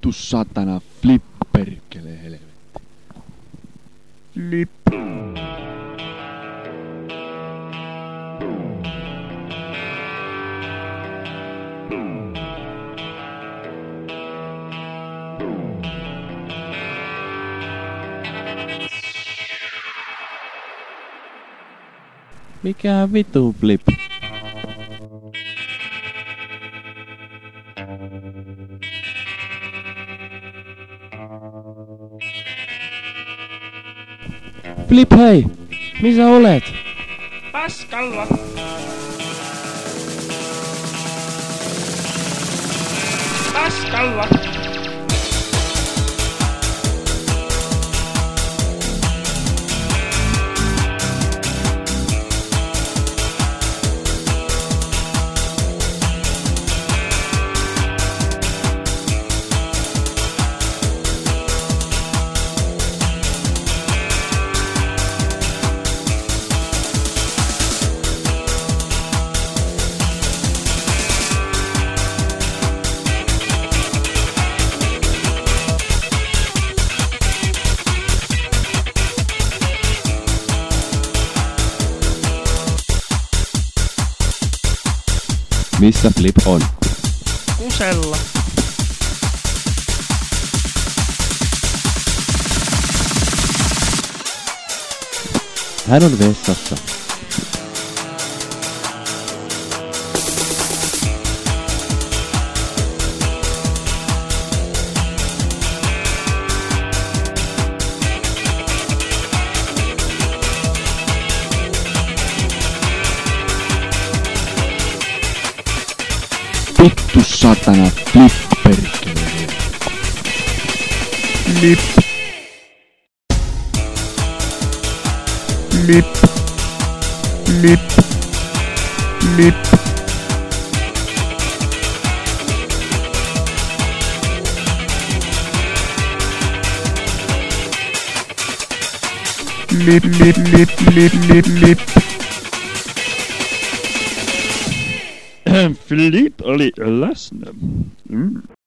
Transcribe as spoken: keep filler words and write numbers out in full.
Vittu satana, flipperkele helvetti. Flip. Mikä vitu flip? Flip, hei! Missä olet? Paskalla. Paskalla. Missä Flip on? Kusella. Hän on vessassa. Vittu satana, flipperkele helvetti. Flip. Flip. Flip. Flip. Flip, flip, flip, flip, flip, flip. Flip oli läsnä. Mm.